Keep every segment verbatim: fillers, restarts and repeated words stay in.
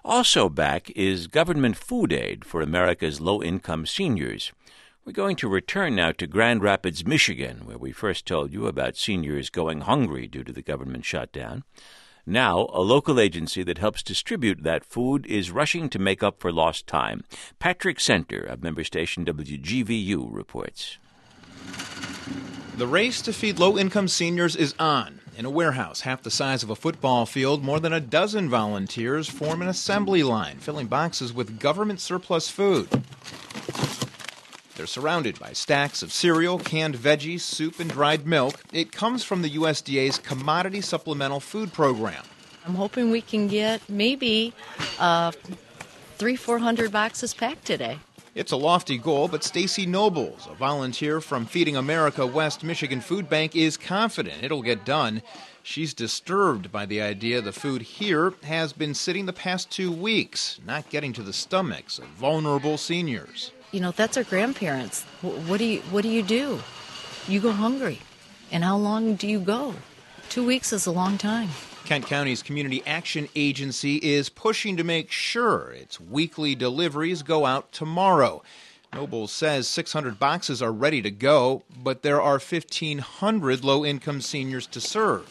Also back is government food aid for America's low-income seniors. We're going to return now to Grand Rapids, Michigan, where we first told you about seniors going hungry due to the government shutdown. Now, a local agency that helps distribute that food is rushing to make up for lost time. Patrick Center of member station W G V U reports. The race to feed low-income seniors is on. In a warehouse half the size of a football field, more than a dozen volunteers form an assembly line, filling boxes with government surplus food. They're surrounded by stacks of cereal, canned veggies, soup, and dried milk. It comes from the U S D A's Commodity Supplemental Food Program. I'm hoping we can get maybe uh, three, four hundred boxes packed today. It's a lofty goal, but Stacy Nobles, a volunteer from Feeding America West Michigan Food Bank, is confident it'll get done. She's disturbed by the idea the food here has been sitting the past two weeks, not getting to the stomachs of vulnerable seniors. You know, that's our grandparents. What do you what do you do? You go hungry. And how long do you go? Two weeks is a long time. Kent County's Community Action Agency is pushing to make sure its weekly deliveries go out tomorrow. Nobles says six hundred boxes are ready to go, but there are fifteen hundred low-income seniors to serve.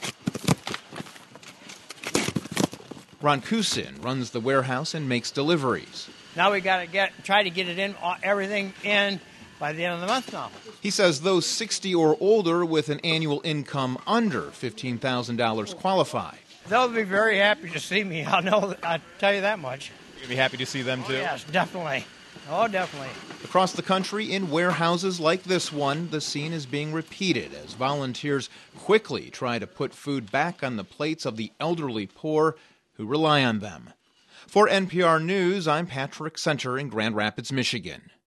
Ron Kusin runs the warehouse and makes deliveries. Now we got to get try to get it in, everything in by the end of the month now. He says those sixty or older with an annual income under fifteen thousand dollars qualify. They'll be very happy to see me. I'll know. I'll tell you that much. You'll be happy to see them too. Oh, yes, definitely. Oh, definitely. Across the country, in warehouses like this one, the scene is being repeated as volunteers quickly try to put food back on the plates of the elderly poor who rely on them. For N P R News, I'm Patrick Center in Grand Rapids, Michigan.